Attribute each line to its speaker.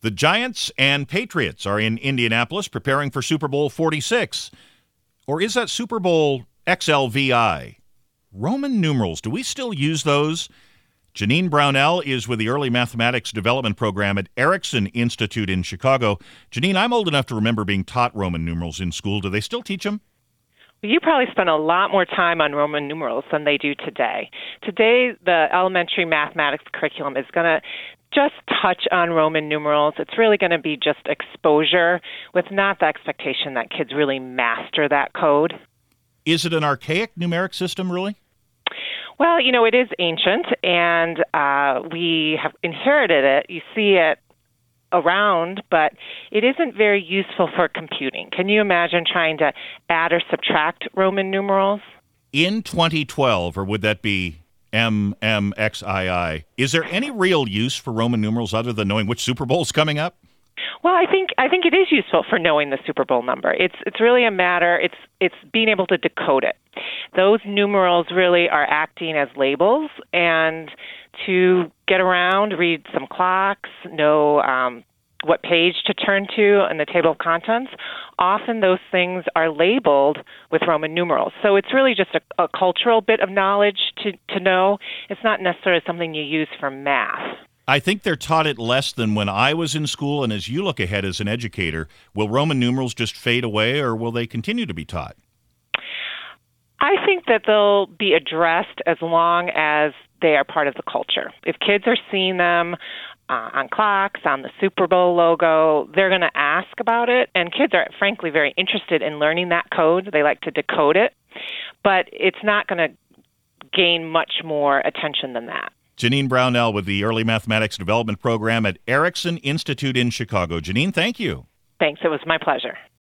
Speaker 1: The Giants and Patriots are in Indianapolis preparing for Super Bowl 46. Or is that Super Bowl XLVI? Roman numerals, do we still use those? Janine Brownell is with the Early Mathematics Development Program at Erickson Institute in Chicago. Janine, I'm old enough to remember being taught Roman numerals in school. Do they still teach them?
Speaker 2: You probably spend a lot more time on Roman numerals than they do today. Today, the elementary mathematics curriculum is going to just touch on Roman numerals. It's really going to be just exposure with not the expectation that kids really master that code.
Speaker 1: Is it an archaic numeric system, really?
Speaker 2: Well, it is ancient, and we have inherited it. You see it around, but it isn't very useful for computing. Can you imagine trying to add or subtract Roman numerals?
Speaker 1: In 2012, or would that be MMXII, is there any real use for Roman numerals other than knowing which Super Bowl is coming up?
Speaker 2: Well, I think it is useful for knowing the Super Bowl number. It's really a matter, it's being able to decode it. Those numerals really are acting as labels, and to get around, read some clocks, know what page to turn to in the table of contents, often those things are labeled with Roman numerals. So it's really just a cultural bit of knowledge to know. It's not necessarily something you use for math.
Speaker 1: I think they're taught it less than when I was in school, and as you look ahead as an educator, will Roman numerals just fade away, or will they continue to be taught?
Speaker 2: I think that they'll be addressed as long as they are part of the culture. If kids are seeing them on clocks, on the Super Bowl logo, they're going to ask about it, and kids are frankly very interested in learning that code. They like to decode it, but it's not going to gain much more attention than that.
Speaker 1: Janine Brownell with the Early Mathematics Development Program at Erickson Institute in Chicago. Janine, thank you.
Speaker 2: Thanks. It was my pleasure.